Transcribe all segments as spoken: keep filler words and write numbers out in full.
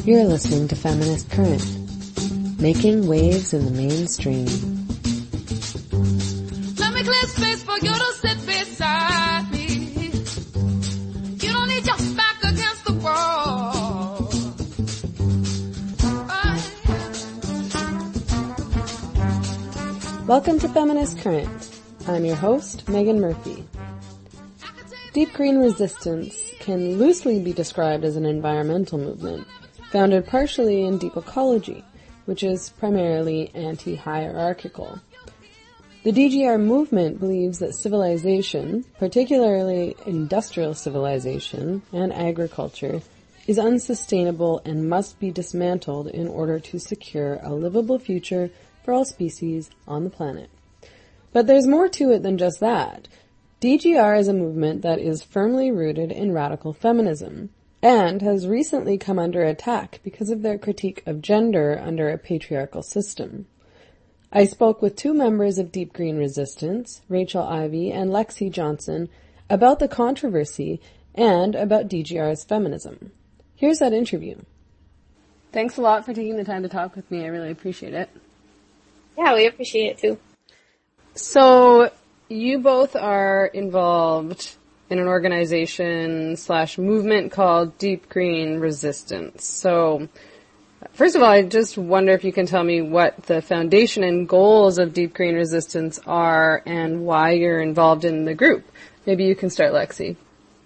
You're listening to Feminist Current, making waves in the mainstream. Let me clear space for you to sit beside me. You don't need your back against the wall. Oh. Welcome to Feminist Current. I'm your host, Megan Murphy. Deep green resistance can loosely be described as an environmental movement, founded partially in deep ecology, which is primarily anti-hierarchical. The D G R movement believes that civilization, particularly industrial civilization and agriculture, is unsustainable and must be dismantled in order to secure a livable future for all species on the planet. But there's more to it than just that. D G R is a movement that is firmly rooted in radical feminism, and has recently come under attack because of their critique of gender under a patriarchal system. I spoke with two members of Deep Green Resistance, Rachel Ivey and Lexi Johnson, about the controversy and about D G R's feminism. Here's that interview. Thanks a lot for taking the time to talk with me. I really appreciate it. Yeah, we appreciate it too. So, you both are involved in an organization slash movement called Deep Green Resistance. So, first of all, I just wonder if you can tell me what the foundation and goals of Deep Green Resistance are and why you're involved in the group. Maybe you can start, Lexi.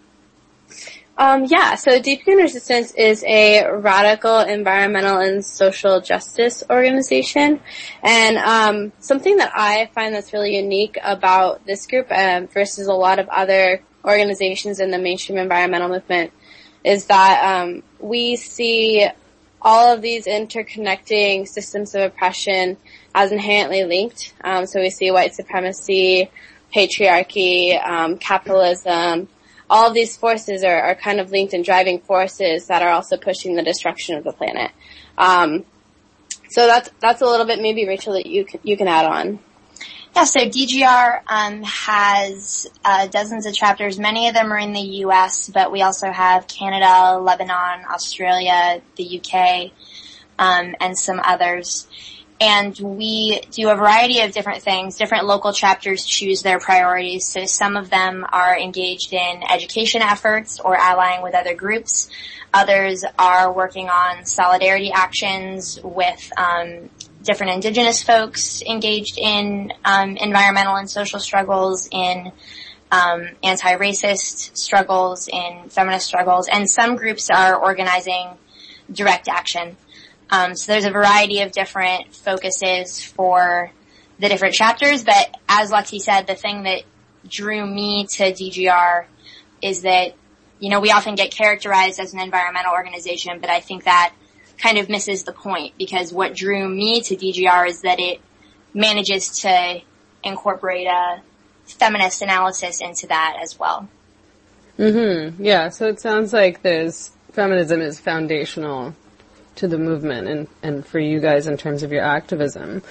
Um, yeah, so Deep Green Resistance is a radical environmental and social justice organization. And um, something that I find that's really unique about this group um, versus a lot of other organizations in the mainstream environmental movement is that um, we see all of these interconnecting systems of oppression as inherently linked. Um, so we see white supremacy, patriarchy, um, capitalism. All of these forces are, are kind of linked and driving forces that are also pushing the destruction of the planet. Um, so that's that's a little bit maybe, Rachel, that you can, you can add on. Yeah, so D G R um, has uh, dozens of chapters. Many of them are in the U S, but we also have Canada, Lebanon, Australia, the U K, um, and some others. And we do a variety of different things. Different local chapters choose their priorities. So some of them are engaged in education efforts or allying with other groups. Others are working on solidarity actions with um, different indigenous folks engaged in um, environmental and social struggles, in um, anti-racist struggles, in feminist struggles. And some groups are organizing direct action. Um, so there's a variety of different focuses for the different chapters, but as Lexi said, the thing that drew me to D G R is that, you know, we often get characterized as an environmental organization, but I think that kind of misses the point, because what drew me to D G R is that it manages to incorporate a feminist analysis into that as well. Mm-hmm. Yeah, so it sounds like there's, feminism is foundational to the movement and, and for you guys in terms of your activism.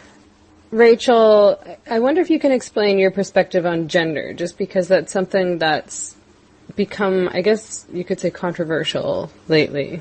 Rachel, I wonder if you can explain your perspective on gender, just because that's something that's become, I guess you could say, controversial lately.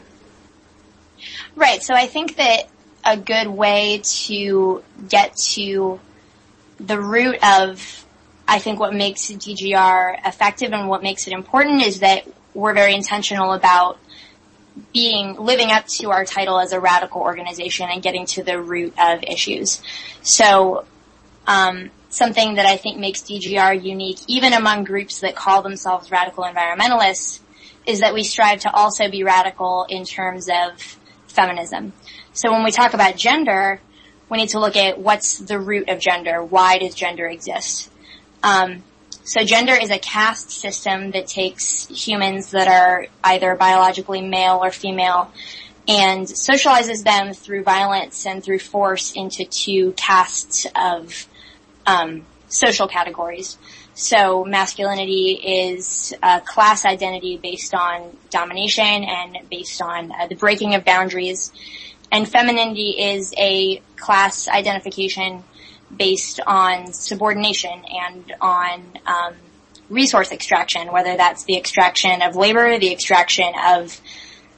Right, so I think that a good way to get to the root of, I think, what makes D G R effective and what makes it important is that we're very intentional about being, living up to our title as a radical organization and getting to the root of issues. So, um, something that I think makes D G R unique, even among groups that call themselves radical environmentalists, is that we strive to also be radical in terms of feminism. So when we talk about gender, we need to look at what's the root of gender. Why does gender exist? Um, So gender is a caste system that takes humans that are either biologically male or female and socializes them through violence and through force into two castes of um, social categories. So masculinity is a class identity based on domination and based on uh, the breaking of boundaries. And femininity is a class identification based on subordination and on um, resource extraction, whether that's the extraction of labor, the extraction of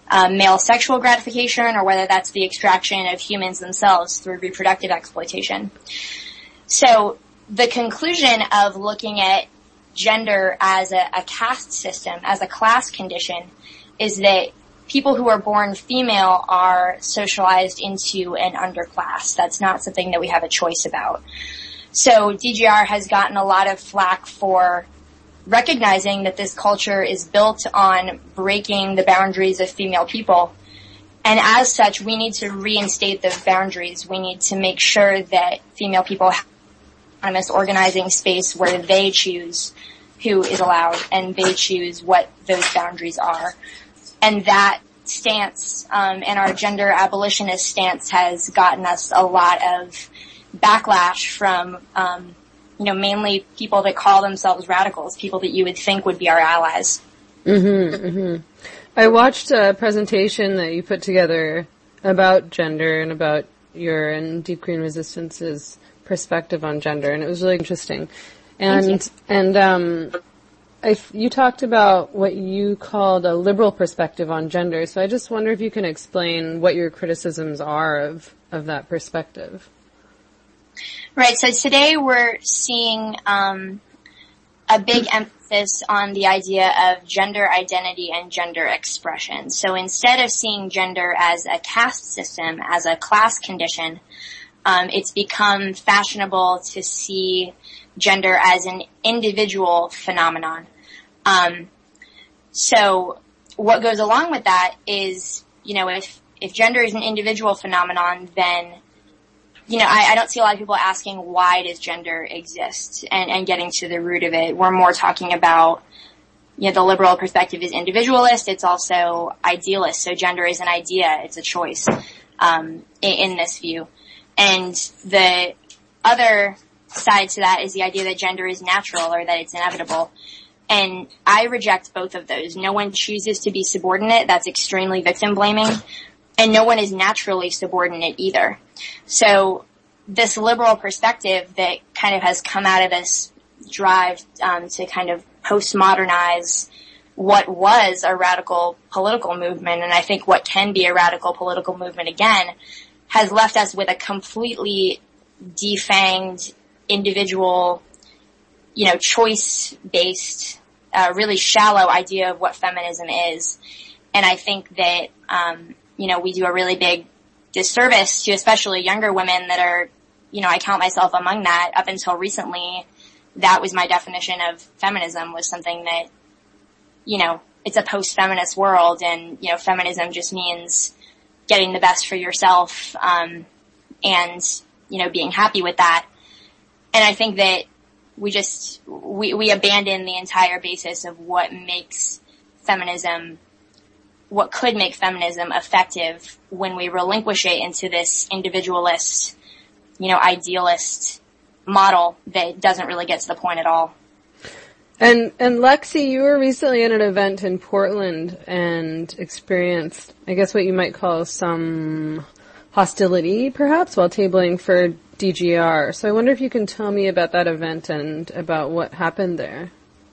uh, male sexual gratification, or whether that's the extraction of humans themselves through reproductive exploitation. So the conclusion of looking at gender as a, a caste system, as a class condition, is that people who are born female are socialized into an underclass. That's not something that we have a choice about. So D G R has gotten a lot of flack for recognizing that this culture is built on breaking the boundaries of female people. And as such, we need to reinstate those boundaries. We need to make sure that female people have autonomous organizing space where they choose who is allowed and they choose what those boundaries are. And that stance, um, and our gender abolitionist stance has gotten us a lot of backlash from, um, you know, mainly people that call themselves radicals, people that you would think would be our allies. Mm-hmm, mm-hmm. I watched a presentation that you put together about gender and about your and Deep Green Resistance's perspective on gender, and it was really interesting. And, and, um, I, you talked about what you called a liberal perspective on gender, so I just wonder if you can explain what your criticisms are of, of that perspective. Right, so today we're seeing um, a big emphasis on the idea of gender identity and gender expression. So instead of seeing gender as a caste system, as a class condition, um, it's become fashionable to see gender as an individual phenomenon. Um, so what goes along with that is, you know, if, if gender is an individual phenomenon, then, you know, I, I don't see a lot of people asking why does gender exist and, and getting to the root of it. We're more talking about, you know, the liberal perspective is individualist. It's also idealist. So gender is an idea. It's a choice, um, in, in this view. And the other side to that is the idea that gender is natural or that it's inevitable. And I reject both of those. No one chooses to be subordinate. That's extremely victim blaming. And no one is naturally subordinate either. So this liberal perspective that kind of has come out of this drive um, to kind of postmodernize what was a radical political movement, and I think what can be a radical political movement again, has left us with a completely defanged individual, you know, choice-based, uh, really shallow idea of what feminism is. And I think that, um, you know, we do a really big disservice to especially younger women that are, you know, I count myself among that. Up until recently, that was my definition of feminism, was something that, you know, it's a post-feminist world, and, you know, feminism just means getting the best for yourself, um, and, you know, being happy with that. And I think that we just, we, we abandon the entire basis of what makes feminism, what could make feminism effective when we relinquish it into this individualist, you know, idealist model that doesn't really get to the point at all. And, and Lexi, you were recently at an event in Portland and experienced, I guess, what you might call some hostility, perhaps, while tabling for D G R. So I wonder if you can tell me about that event and about what happened there.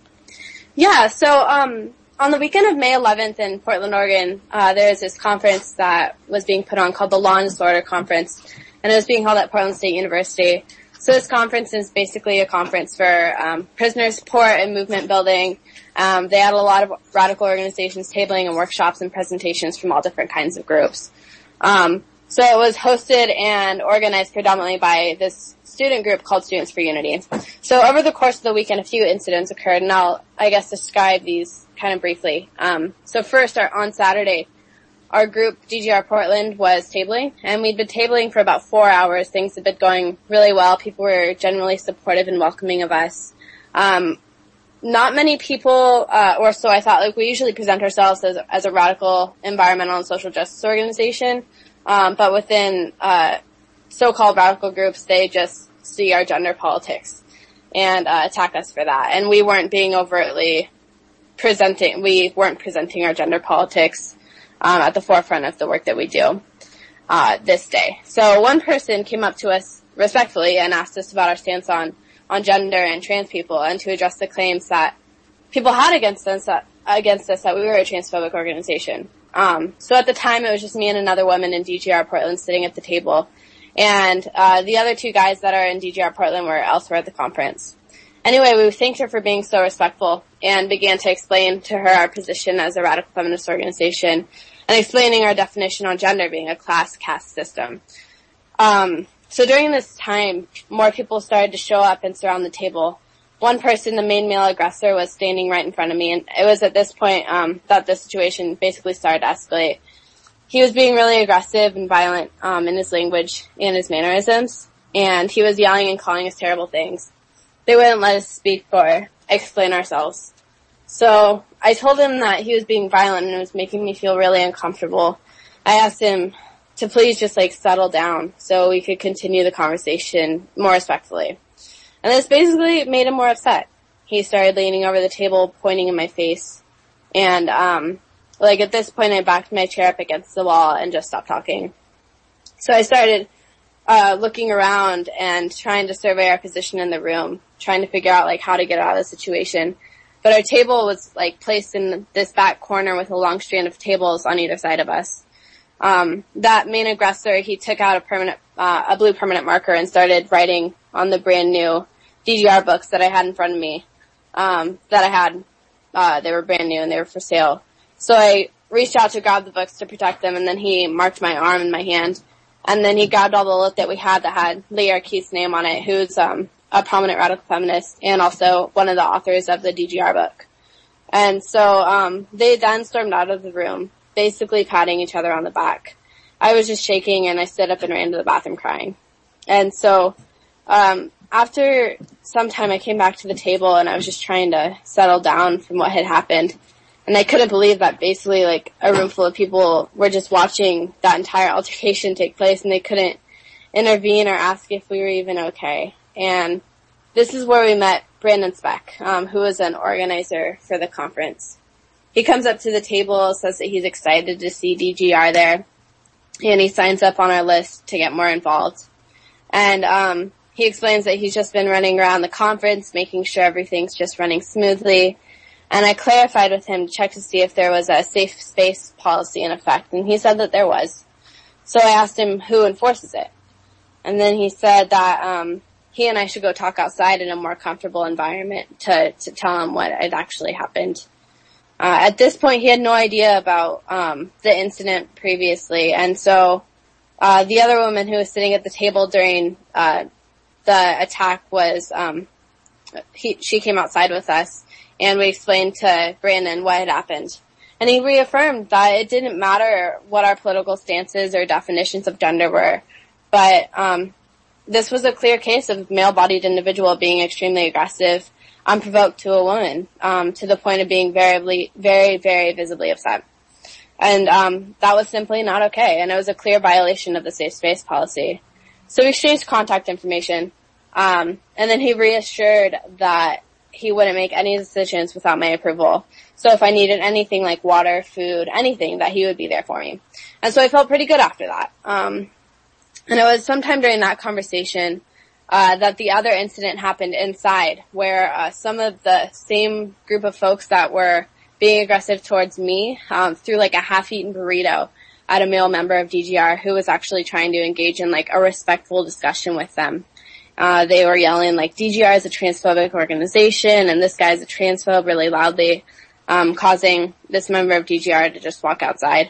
Yeah, so um, on the weekend of May eleventh in Portland, Oregon, uh, there's this conference that was being put on called the Law and Disorder Conference, and it was being held at Portland State University. So this conference is basically a conference for um, prisoner support and movement building. Um, they had a lot of radical organizations tabling and workshops and presentations from all different kinds of groups. Um, so it was hosted and organized predominantly by this student group called Students for Unity. So over the course of the weekend, a few incidents occurred, and I'll, I guess, describe these kind of briefly. Um, so first, our, on Saturday, our group, D G R Portland, was tabling, and we'd been tabling for about four hours. Things had been going really well. People were generally supportive and welcoming of us. Um, not many people, uh, or so I thought, like, we usually present ourselves as, as a radical environmental and social justice organization, um, but within, uh, so-called radical groups, they just see our gender politics and, uh, attack us for that. And we weren't being overtly presenting, we weren't presenting our gender politics Um, at the forefront of the work that we do uh, this day. So one person came up to us respectfully and asked us about our stance on, on gender and trans people, and to address the claims that people had against us, that, against us that we were a transphobic organization. Um, so at the time, it was just me and another woman in D G R Portland sitting at the table. And uh, the other two guys that are in D G R Portland were elsewhere at the conference. Anyway, we thanked her for being so respectful and began to explain to her our position as a radical feminist organization and explaining our definition on gender being a class caste system. Um, so during this time, more people started to show up and surround the table. One person, the main male aggressor, was standing right in front of me, and it was at this point um, that the situation basically started to escalate. He was being really aggressive and violent um, in his language and his mannerisms, and he was yelling and calling us terrible things. They wouldn't let us speak or explain ourselves. So I told him that he was being violent and it was making me feel really uncomfortable. I asked him to please just like settle down so we could continue the conversation more respectfully. And this basically made him more upset. He started leaning over the table, pointing in my face. And um like at this point I backed my chair up against the wall and just stopped talking. So I started Uh, looking around and trying to survey our position in the room, trying to figure out like how to get out of the situation. But our table was like placed in this back corner with a long strand of tables on either side of us. Um, that main aggressor, he took out a permanent, uh, a blue permanent marker and started writing on the brand new D G R books that I had in front of me. Um, that I had, uh, they were brand new and they were for sale. So I reached out to grab the books to protect them, and then he marked my arm and my hand. And then he grabbed all the lit that we had that had Leah Keith's name on it, who's um, a prominent radical feminist and also one of the authors of the D G R book. And so um, they then stormed out of the room, basically patting each other on the back. I was just shaking, and I stood up and ran to the bathroom crying. And so um, after some time, I came back to the table, and I was just trying to settle down from what had happened. And I couldn't believe that basically like a room full of people were just watching that entire altercation take place, and they couldn't intervene or ask if we were even okay. And this is where we met Brandon Speck, um, who was an organizer for the conference. He comes up to the table, says that he's excited to see D G R there, and he signs up on our list to get more involved. And um, he explains that he's just been running around the conference, making sure everything's just running smoothly. And I clarified with him to check to see if there was a safe space policy in effect, and he said that there was. So I asked him who enforces it. And then he said that um he and I should go talk outside in a more comfortable environment to, to tell him what had actually happened. Uh, at this point, he had no idea about um the incident previously, and so uh the other woman who was sitting at the table during uh the attack was um he she came outside with us. And we explained to Brandon what had happened. And he reaffirmed that it didn't matter what our political stances or definitions of gender were. But um this was a clear case of male-bodied individual being extremely aggressive, unprovoked to a woman, um, to the point of being very, very, very visibly upset. And um that was simply not okay. And it was a clear violation of the safe space policy. So we exchanged contact information. Um and then he reassured that he wouldn't make any decisions without my approval. So if I needed anything like water, food, anything, that he would be there for me. And so I felt pretty good after that. Um, and it was sometime during that conversation uh, that the other incident happened inside, where uh, some of the same group of folks that were being aggressive towards me um, threw like a half-eaten burrito at a male member of D G R who was actually trying to engage in like a respectful discussion with them. Uh, they were yelling like, D G R is a transphobic organization and this guy's a transphobe really loudly, um, causing this member of D G R to just walk outside.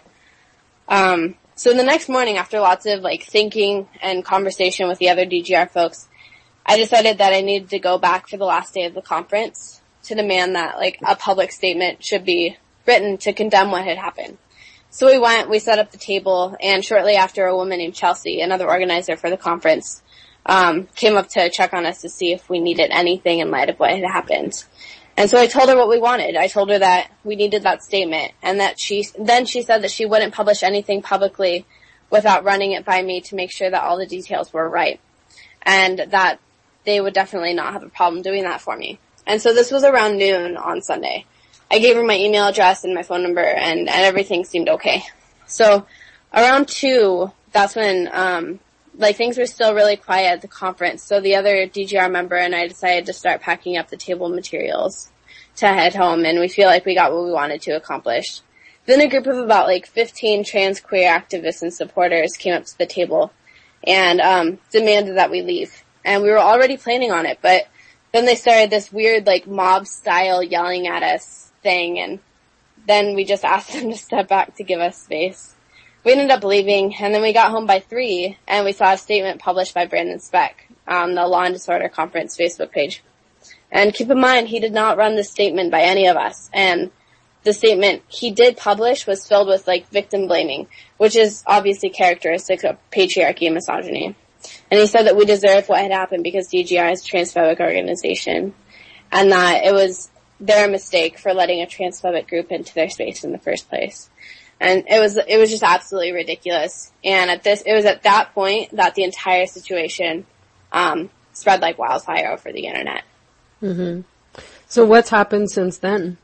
Um, so the next morning, after lots of like thinking and conversation with the other D G R folks, I decided that I needed to go back for the last day of the conference to demand that like a public statement should be written to condemn what had happened. So we went, we set up the table, and shortly after, a woman named Chelsea, another organizer for the conference, Um, came up to check on us to see if we needed anything in light of what had happened. And so I told her what we wanted. I told her that we needed that statement, and that she, then she said that she wouldn't publish anything publicly without running it by me to make sure that all the details were right. And that they would definitely not have a problem doing that for me. And so this was around noon on Sunday. I gave her my email address and my phone number, and, and everything seemed okay. So around two, that's when, um, like things were still really quiet at the conference, so the other D G R member and I decided to start packing up the table materials to head home, and we feel like we got what we wanted to accomplish. then a group of about like fifteen trans queer activists and supporters came up to the table and um demanded that we leave. And we were already planning on it, but then they started this weird like mob style yelling at us thing, and then we just asked them to step back to give us space. We ended up leaving, and then we got home by three, and we saw a statement published by Brandon Speck on the Law and Disorder Conference Facebook page. And keep in mind, he did not run this statement by any of us, and the statement he did publish was filled with, like, victim blaming, which is obviously characteristic of patriarchy and misogyny. And he said that we deserve what had happened because D G R is a transphobic organization, and that it was their mistake for letting a transphobic group into their space in the first place. And it was, it was just absolutely ridiculous. And at this, it was at that point that the entire situation, um, spread like wildfire over the internet. Mm-hmm. So what's happened since then?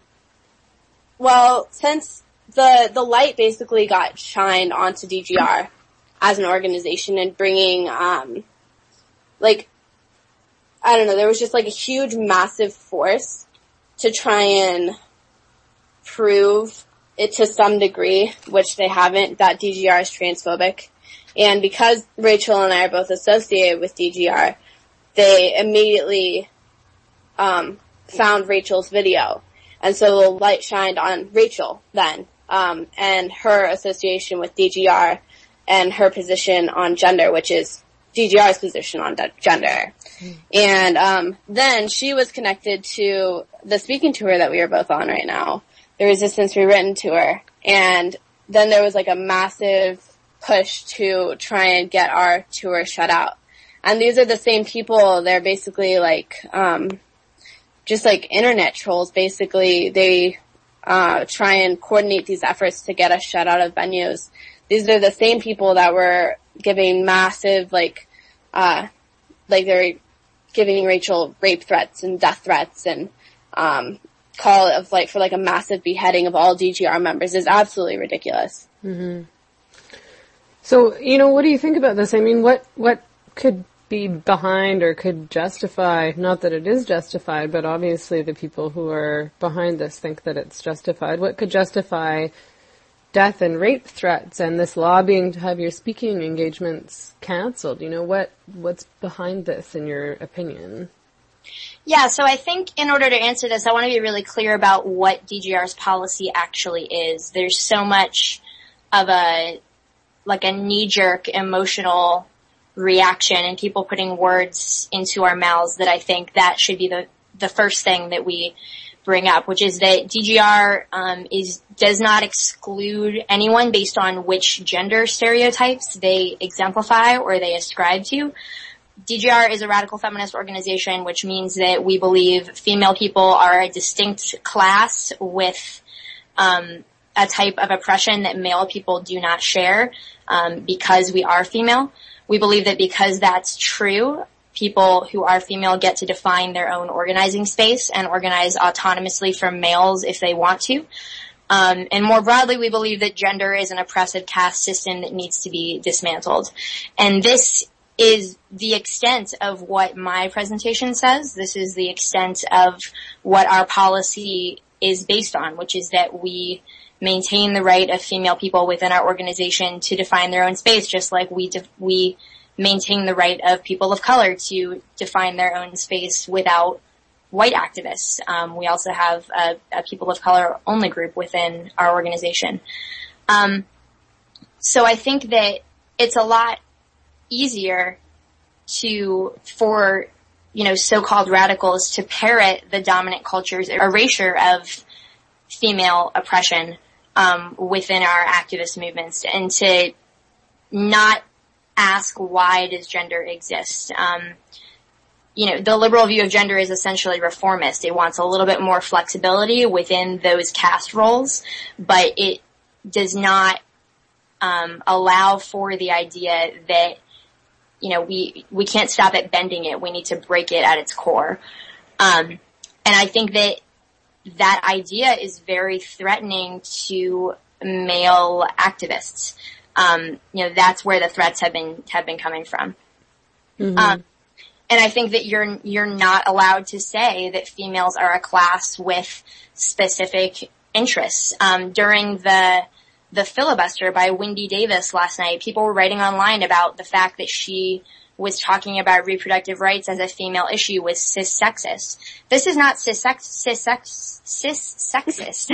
Well, since the, the light basically got shined onto D G R as an organization and bringing, um, like, I don't know, there was just like a huge, massive force to try and prove it to some degree, which they haven't, that D G R is transphobic. And because Rachel and I are both associated with D G R, they immediately um found Rachel's video. And so the light shined on Rachel then, um, and her association with D G R and her position on gender, which is D G R's position on de- gender. Mm. And um then she was connected to the speaking tour that we are both on right now, the Resistance Rewritten tour. And then there was like a massive push to try and get our tour shut out. And these are the same people, they're basically like, um, just like internet trolls, basically. They, uh, try and coordinate these efforts to get us shut out of venues. These are the same people that were giving massive, like, uh, like they're giving Rachel rape threats and death threats and, um, call of like, for like a massive beheading of all D G R members is absolutely ridiculous. Mm-hmm. So, you know, what do you think about this? I mean, what, what could be behind or could justify, not that it is justified, but obviously the people who are behind this think that it's justified. What could justify death and rape threats and this lobbying to have your speaking engagements canceled? You know, what, what's behind this in your opinion? Yeah, so I think in order to answer this, I want to be really clear about what D G R's policy actually is. There's so much of a, like a knee-jerk emotional reaction and people putting words into our mouths that I think that should be the, the first thing that we bring up, which is that D G R, um, is, does not exclude anyone based on which gender stereotypes they exemplify or they ascribe to. D G R is a radical feminist organization, which means that we believe female people are a distinct class with, um, a type of oppression that male people do not share, um, because we are female. We believe that because that's true, people who are female get to define their own organizing space and organize autonomously from males if they want to. Um, and more broadly, we believe that gender is an oppressive caste system that needs to be dismantled. And this is the extent of what my presentation says. This is the extent of what our policy is based on, which is that we maintain the right of female people within our organization to define their own space, just like we de- we maintain the right of people of color to define their own space without white activists. Um, we also have a, a people of color only group within our organization. Um, so I think that it's a lot easier to, for, you know, so-called radicals to parrot the dominant culture's erasure of female oppression um, within our activist movements, and to not ask why does gender exist. Um, you know, the liberal view of gender is essentially reformist. It wants a little bit more flexibility within those caste roles, but it does not um, allow for the idea that, you know, we we can't stop at bending it. We need to break it at its core. Um, and I think that that idea is very threatening to male activists. Um, you know, that's where the threats have been have been coming from. Mm-hmm. Um, and I think that you're you're not allowed to say that females are a class with specific interests. Um, during the the filibuster by Wendy Davis last night, people were writing online about the fact that she was talking about reproductive rights as a female issue was cis-sexist. This is not cis-sexist, cis-sexist.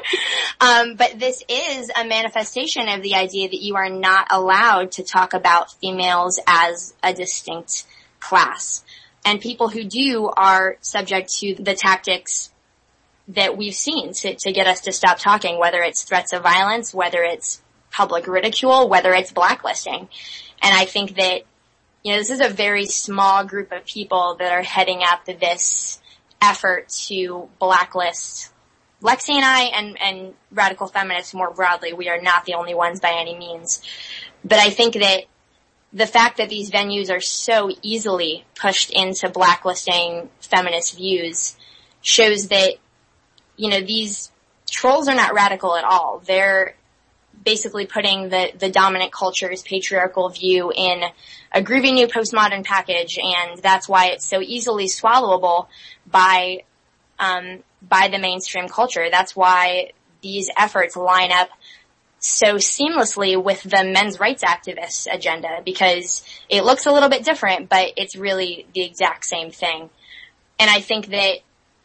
um, but this is a manifestation of the idea that you are not allowed to talk about females as a distinct class. And people who do are subject to the tactics that we've seen to, to get us to stop talking, whether it's threats of violence, whether it's public ridicule, whether it's blacklisting. And I think that, you know, this is a very small group of people that are heading up this effort to blacklist Lexi and I and, and radical feminists more broadly. We are not the only ones by any means. But I think that the fact that these venues are so easily pushed into blacklisting feminist views shows that, you know, these trolls are not radical at all. They're basically putting the, the dominant culture's patriarchal view in a groovy new postmodern package, and that's why it's so easily swallowable by, um, by the mainstream culture. That's why these efforts line up so seamlessly with the men's rights activists agenda, because it looks a little bit different, but it's really the exact same thing. And I think that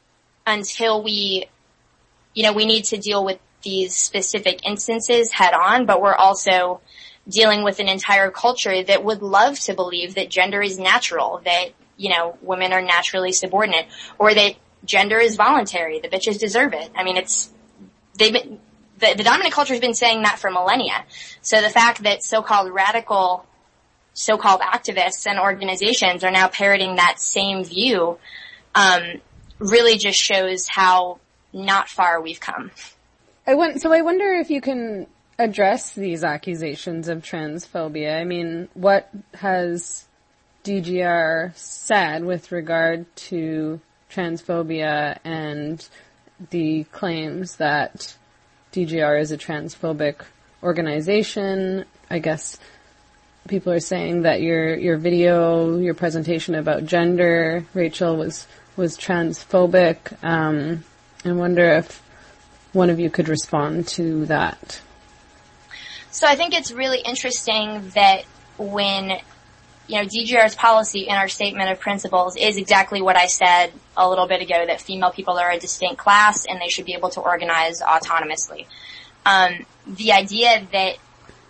until we, you know, we need to deal with these specific instances head on, but we're also dealing with an entire culture that would love to believe that gender is natural, that, you know, women are naturally subordinate, or that gender is voluntary, the bitches deserve it. I mean, it's, they've been, the, the dominant culture has been saying that for millennia. So the fact that so-called radical, so-called activists and organizations are now parroting that same view, um, really just shows how not far we've come. I want, so I wonder if you can address these accusations of transphobia. I mean, what has D G R said with regard to transphobia and the claims that D G R is a transphobic organization? I guess people are saying that your your video, your presentation about gender, Rachel, was was transphobic. Um, I wonder if one of you could respond to that. So I think it's really interesting that when, you know, D G R's policy in our statement of principles is exactly what I said a little bit ago, that female people are a distinct class and they should be able to organize autonomously. Um, the idea that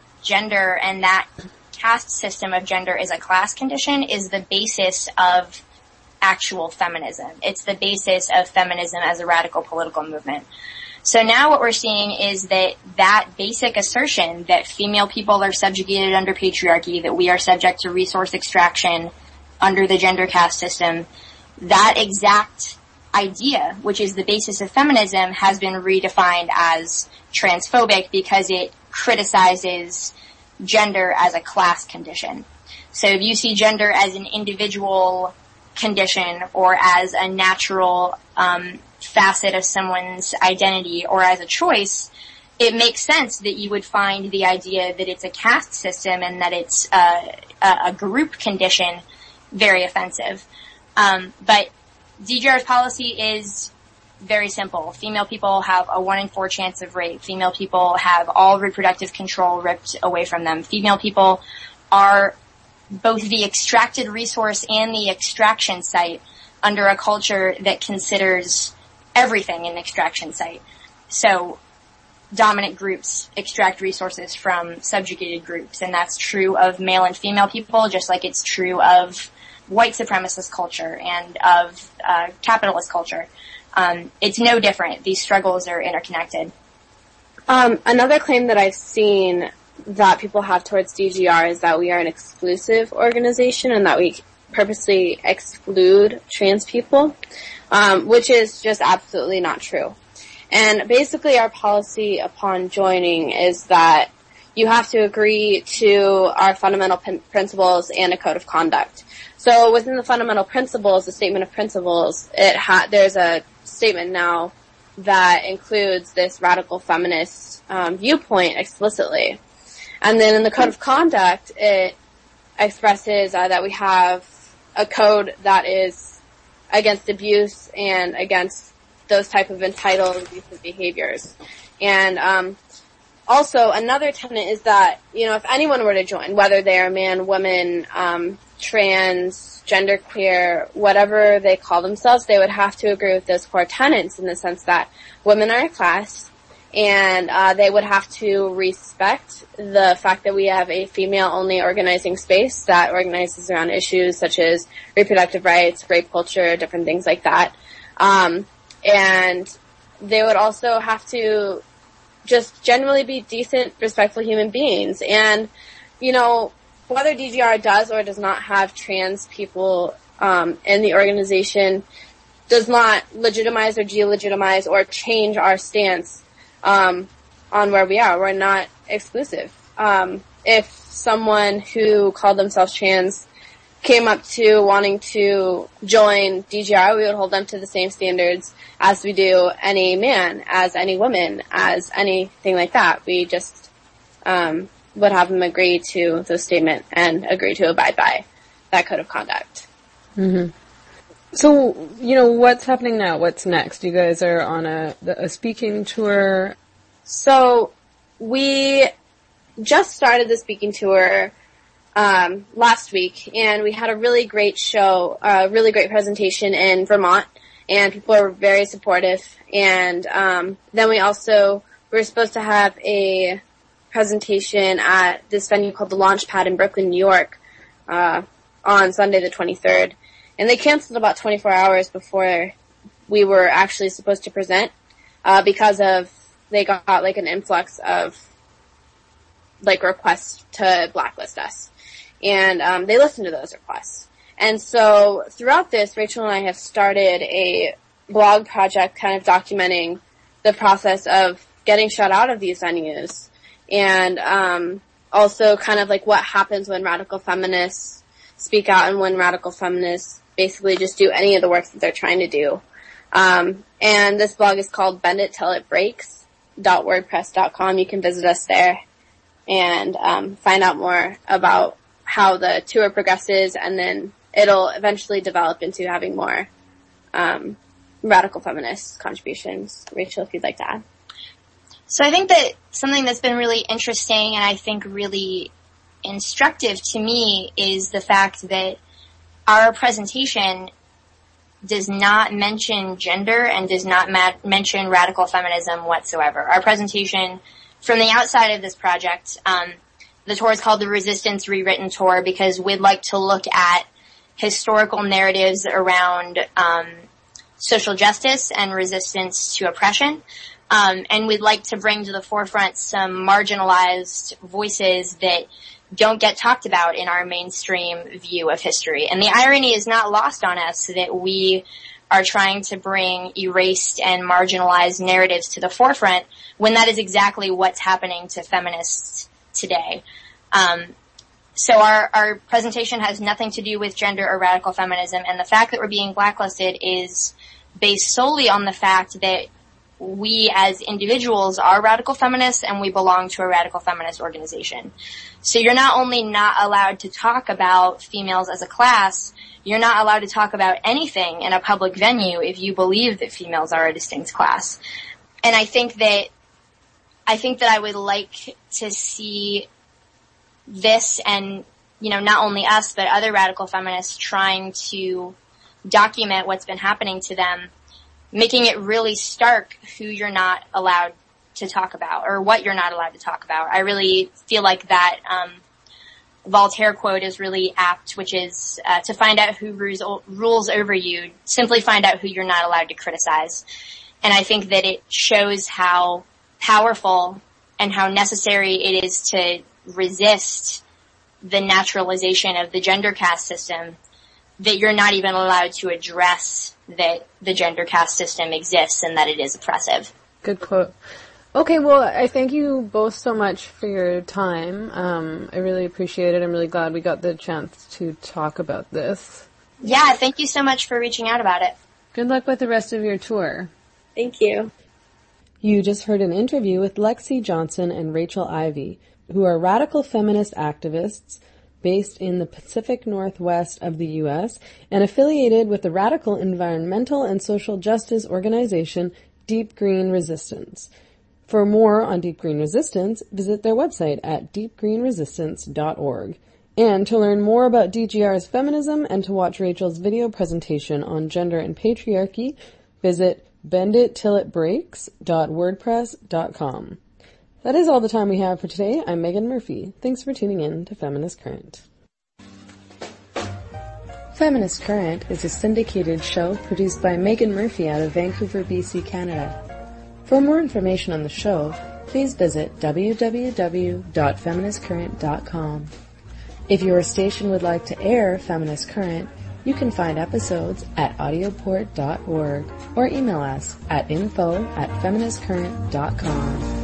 gender and that caste system of gender is a class condition is the basis of actual feminism. It's the basis of feminism as a radical political movement. So now what we're seeing is that that basic assertion that female people are subjugated under patriarchy, that we are subject to resource extraction under the gender caste system, that exact idea, which is the basis of feminism, has been redefined as transphobic because it criticizes gender as a class condition. So if you see gender as an individual condition or as a natural um facet of someone's identity or as a choice, it makes sense that you would find the idea that it's a caste system and that it's a, a group condition very offensive. Um, but D G R's policy is very simple. Female people have a one in four chance of rape. Female people have all reproductive control ripped away from them. Female people are both the extracted resource and the extraction site under a culture that considers everything an extraction site. So dominant groups extract resources from subjugated groups, and that's true of male and female people, just like it's true of white supremacist culture and of uh, capitalist culture. Um, it's no different. These struggles are interconnected. Um, another claim that I've seen that people have towards D G R is that we are an exclusive organization and that we purposely exclude trans people, um, which is just absolutely not true. And basically our policy upon joining is that you have to agree to our fundamental p- principles and a code of conduct. So within the fundamental principles, the statement of principles, it ha- there's a statement now that includes this radical feminist um, viewpoint explicitly. And then in the code of conduct, it expresses uh, that we have a code that is against abuse and against those type of entitled abusive behaviors. And um, also another tenet is that, you know, if anyone were to join, whether they are man, woman, um, trans, genderqueer, whatever they call themselves, they would have to agree with those core tenets in the sense that women are a class, and uh, they would have to respect the fact that we have a female-only organizing space that organizes around issues such as reproductive rights, rape culture, different things like that. Um, and they would also have to just generally be decent, respectful human beings. And, you know, whether D G R does or does not have trans people um, in the organization does not legitimize or delegitimize or change our stance um, on where we are. We're not exclusive. Um, if someone who called themselves trans came up to wanting to join D G R, we would hold them to the same standards as we do any man, as any woman, as anything like that. We just um, would have them agree to the statement and agree to abide by that code of conduct. Mm-hmm. So, you know, what's happening now? What's next? You guys are on a, a speaking tour. So, we just started the speaking tour um, last week, and we had a really great show, a really great presentation in Vermont, and people were very supportive. And um, then we also we were supposed to have a presentation at this venue called the Launchpad in Brooklyn, New York, uh, on Sunday the twenty-third. And they canceled about twenty-four hours before we were actually supposed to present, uh, because of, they got like an influx of, like, requests to blacklist us. And, um, they listened to those requests. And so, throughout this, Rachel and I have started a blog project kind of documenting the process of getting shut out of these venues. And, um, also kind of like what happens when radical feminists speak out and when radical feminists basically just do any of the work that they're trying to do. Um, and this blog is called bend it till it breaks dot wordpress dot com. You can visit us there and um, find out more about how the tour progresses, and then it'll eventually develop into having more um, radical feminist contributions. Rachel, if you'd like to add. So I think that something that's been really interesting and I think really instructive to me is the fact that our presentation does not mention gender and does not ma- mention radical feminism whatsoever. Our presentation from the outside of this project, um, the tour is called the Resistance Rewritten Tour because we'd like to look at historical narratives around um, social justice and resistance to oppression. Um, and we'd like to bring to the forefront some marginalized voices that don't get talked about in our mainstream view of history. And the irony is not lost on us that we are trying to bring erased and marginalized narratives to the forefront when that is exactly what's happening to feminists today. Um, so our, our presentation has nothing to do with gender or radical feminism, and the fact that we're being blacklisted is based solely on the fact that we as individuals are radical feminists and we belong to a radical feminist organization. So you're not only not allowed to talk about females as a class, you're not allowed to talk about anything in a public venue if you believe that females are a distinct class. And I think that, I think that I would like to see this and, you know, not only us, but other radical feminists trying to document what's been happening to them, making it really stark who you're not allowed to talk about or what you're not allowed to talk about. I really feel like that um, Voltaire quote is really apt, which is uh, to find out who rules, rules over you, simply find out who you're not allowed to criticize. And I think that it shows how powerful and how necessary it is to resist the naturalization of the gender caste system, that you're not even allowed to address that the gender caste system exists and that it is oppressive. Good quote. Okay, well, I thank you both so much for your time. Um, I really appreciate it. I'm really glad we got the chance to talk about this. Yeah, thank you so much for reaching out about it. Good luck with the rest of your tour. Thank you. You just heard an interview with Lexi Johnson and Rachel Ivey, who are radical feminist activists based in the Pacific Northwest of the U S and affiliated with the radical environmental and social justice organization Deep Green Resistance. For more on Deep Green Resistance, visit their website at deep green resistance dot org. And to learn more about D G R's feminism and to watch Rachel's video presentation on gender and patriarchy, visit bend it till it breaks dot wordpress dot com. That is all the time we have for today. I'm Megan Murphy. Thanks for tuning in to Feminist Current. Feminist Current is a syndicated show produced by Megan Murphy out of Vancouver, B C, Canada. For more information on the show, please visit w w w dot feminist current dot com. If your station would like to air Feminist Current, you can find episodes at audioport dot org or email us at info at feminist current dot com.